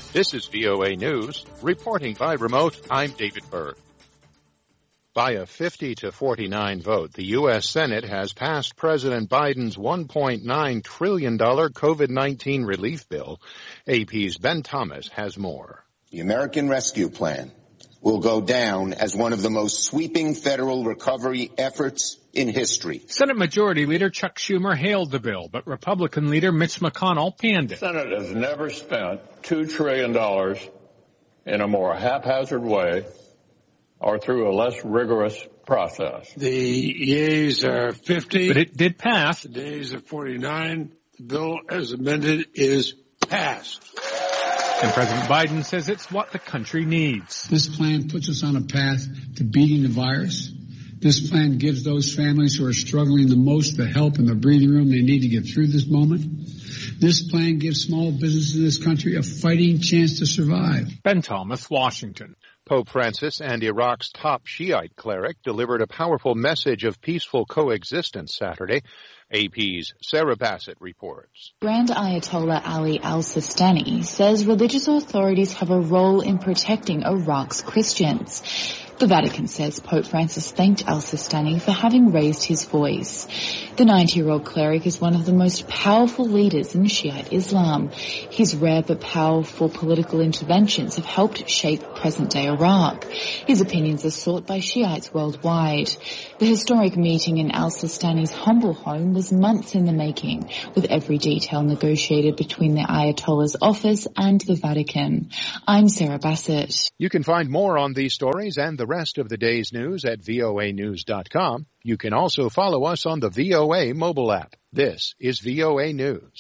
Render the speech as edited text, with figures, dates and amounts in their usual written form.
This is VOA News. Reporting by remote, I'm David Berg. By a 50-49 vote, the U.S. Senate has passed President Biden's $1.9 trillion COVID-19 relief bill. AP's Ben Thomas has more. The American Rescue Plan will go down as one of the most sweeping federal recovery efforts in history. Senate Majority Leader Chuck Schumer hailed the bill, but Republican Leader Mitch McConnell panned it. The Senate has never spent $2 trillion in a more haphazard way or through a less rigorous process. The yeas are 50. But it did pass. The nays are 49. The bill as amended is passed. And President Biden says it's what the country needs. This plan puts us on a path to beating the virus. This plan gives those families who are struggling the most the help and the breathing room they need to get through this moment. This plan gives small businesses in this country a fighting chance to survive. Ben Thomas, Washington. Pope Francis and Iraq's top Shiite cleric delivered a powerful message of peaceful coexistence Saturday. AP's Sarah Bassett reports. Grand Ayatollah Ali al-Sistani says religious authorities have a role in protecting Iraq's Christians. The Vatican says Pope Francis thanked al-Sistani for having raised his voice. The 90-year-old cleric is one of the most powerful leaders in Shiite Islam. His rare but powerful political interventions have helped shape present-day Iraq. His opinions are sought by Shiites worldwide. The historic meeting in al-Sistani's humble home was months in the making, with every detail negotiated between the Ayatollah's office and the Vatican. I'm Sarah Bassett. You can find more on these stories and the rest of the day's news at voanews.com. You can also follow us on the VOA mobile app. This is VOA News.